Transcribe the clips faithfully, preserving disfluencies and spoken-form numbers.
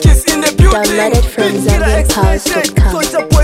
Kiss in the building. Downloaded from Zambian Pals dot com.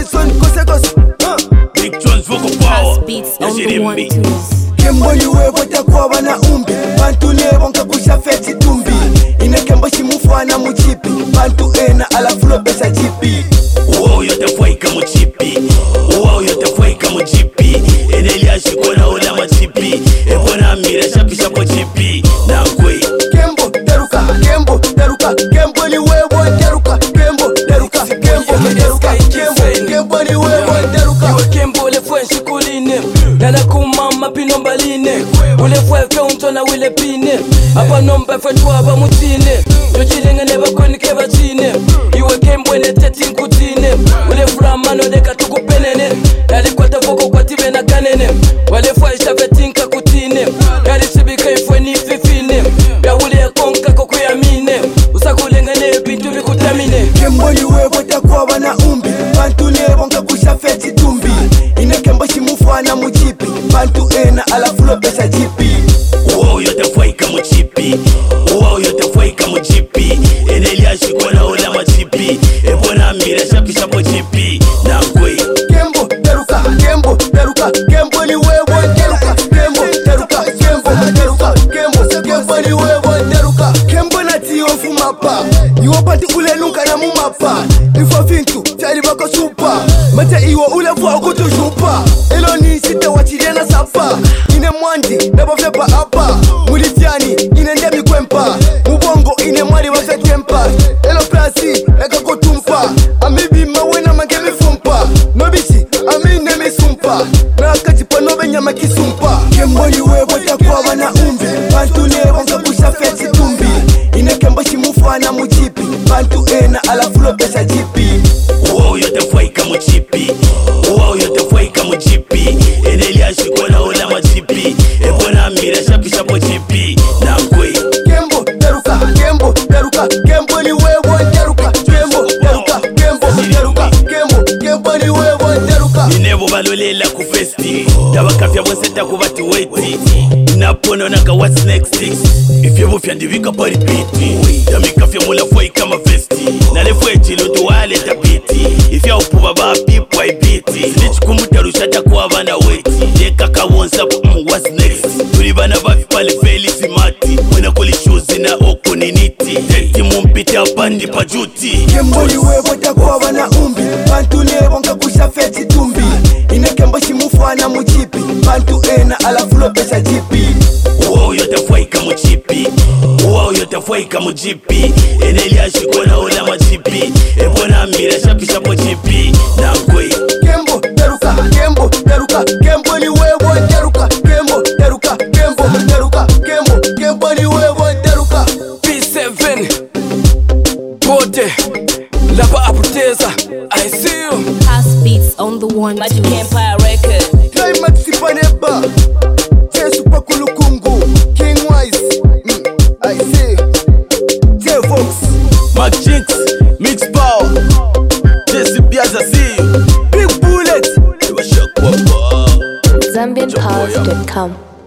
Big Jones vocal power. House beats on the one twos. Kembo niwe bota kwa wana umbi Bantu nebo nkakusha feti tumbi Ine kembo shimufwana muchipi Bantu ena ala fulo pesa chipi Uwao yote fwaika muchipi Uwao yote fwaika muchipi Eneli ashikona ula machipi Ebona mira shapi shapo chipi Nangwe Kembo deruka, kembo deruka Kembo niwe bo deruka Kembo deruka, kembo deruka Kembo, kembo niwe bo deruka Iwe kembo le fwe shikuline Nana kumama pinombaline Ule fwe fe untona wile pine Apa nomba fe tuwaba mutine Yojilinga neba kweni keba chine Iwe kembo ene teti nkutine Ule framano deka tukupenene Yali kwa tafoko kwa tibe na kanene Wale fwe ishafe tinka kutine Yali sibika ifwe ni fifine Ya ule ya konka kukuyamine Usakulenga ne bintu vikutamine Kembo niwe bota kwa wana umbi Bantu nebo nkakusha feti tumbi Ine kembo shimufwana muchipi Bantu ena ala fulo pesa chipi Uwao yote fwaika muchipi Uwao yote fwaika muchipi Eneli ashikona ula machipi Ebona mira shapi shapo chipi Nangwe Kembo deruka, kembo deruka Kembo niwe bo deruka Kembo deruka, kembo deruka Kembo, kembo niwe bo deruka Kembo nati ofu mapa Iwo pati ule lunka na mumapa Ifo fintu, tari bako supa Mata iwo ule fwa kutu shupa Elo ni site wachiriana sapa Ine mwandi, nebo flepa apa Mulitiani, ine ndemi kwempa Mubongo, ine mwari wase tempa Elo plasi, eka kutumpa Amibi mawena mangemi fumpa Nobishi, amine misumpa Na akajipa nobe nyama kisumpa Kembo niwe bota kwa wana umbi Bantu nebo nkakusha feti tumbi Ine kembo shimufwana muchipi Bantu ena ala fulo pesa jipi Uwao yote fwaika muchipi Uwao yote fwaika muchipi Eneli ashikona ula machipi Ebona mira shapi shapo chipi Nangwe Kembo deruka, kembo deruka Kembo niwe bo deruka Kembo deruka, kembo deruka Kembo, kembo niwe bo deruka Inebo balolela ku festi Tabakafya bweseta kubati weti Napono naka what's next Ifye bufya ndivika pari piti Tamikafya mula fwai kama festi Nale fwe chilo duwale tapiti Ifya upuba ba pipu ay biti Snitch kumutarusha takuwa bana weti Deka kawonsa mu what's next Tuli bana bafi pale feli simati Mwena kuli shuzi na oko niniti Teti mumpiti apandi pajuti Kembo niwe bota kwa wana umbi Bantu nebo nkakusha feti tumbi Ine kembo shimufwana muchipi Bantu ena ala fulo pesa jipi Uwao yote fwaika muchipi Uwao yote fwaika muchipi Eneli ashikona ula machipi Ebona mira shapi shapo chipi Nangwe Kembo deruka, kembo deruka Kembo niwe bo deruka Kembo deruka, kembo deruka Kembo, kembo niwe bo deruka P seven Bote Lapa apoteza I see you House beats on the one Magic twos. Empire Record. Climax sipaneba Jesu pa kulukungu King Wise mm, I see J-Vox Mac Jinx Mix Power Jesse Piazza see you Big Bullet Iwa shakwa pa Zambian Pals dot com.